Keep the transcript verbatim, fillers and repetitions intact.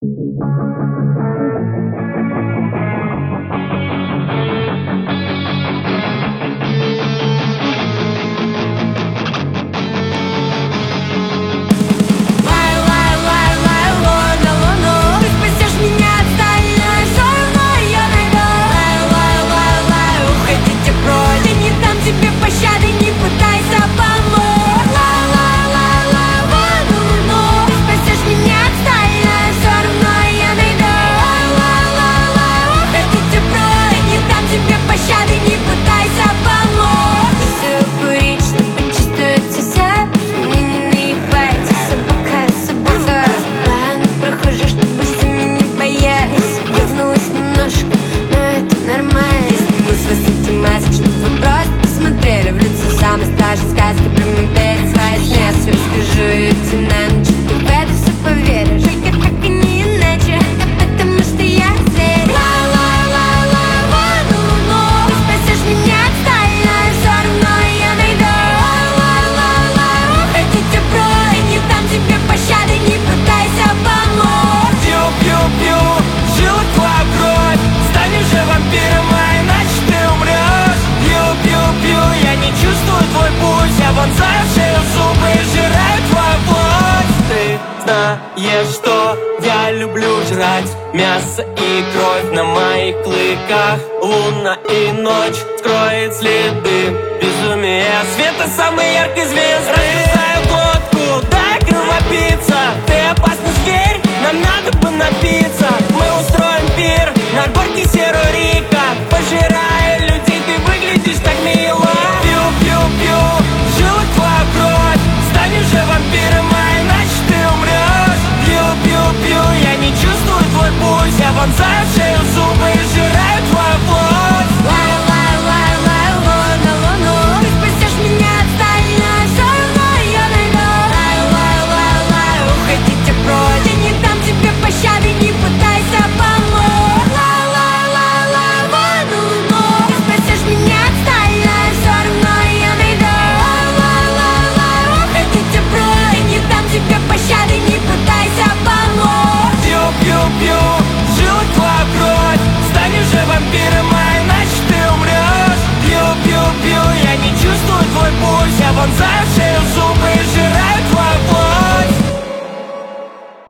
Знаешь, что я люблю жрать мясо и кровь на моих клыках. Луна и ночь скроет следы безумия света самой яркой звезды. Разрезаю глотку, дай кровопийца. Ты опасный зверь, нам надо бы напиться. Мы устроим пир на горке Серо-Рика. Пожирая людей, ты выглядишь так мило. Пью, пью, пью, в жилах твоя кровь. Стань уже вампиром, а иначе ты умрешь. Пью, пью, пью, я не чувствую твой пульс. Я вонзаю в шею зубы и сжираю твою плоть. Лаю, лаю, лаю, лаю, луна, луну. Ты спасешь меня от Сталина, все равно ее найду. Лаю, лаю, лаю, лаю, уходите прочь. Я не дам тебе пощады, не пытайся помочь. Лаю, лаю, лаю, лаю, луна, луну. Ты спасешь меня от Сталина, все равно ее найду. Лаю, лаю, лаю, лаю, уходите прочь. Я не дам тебе пощады, не пытайся помочь. Пью, пью, пью, в жилах твоя кровь. Стань уже вампиром, а иначе ты умрешь. Пью, пью, пью, я не чувствую твой пульс. Я вонзаю в шею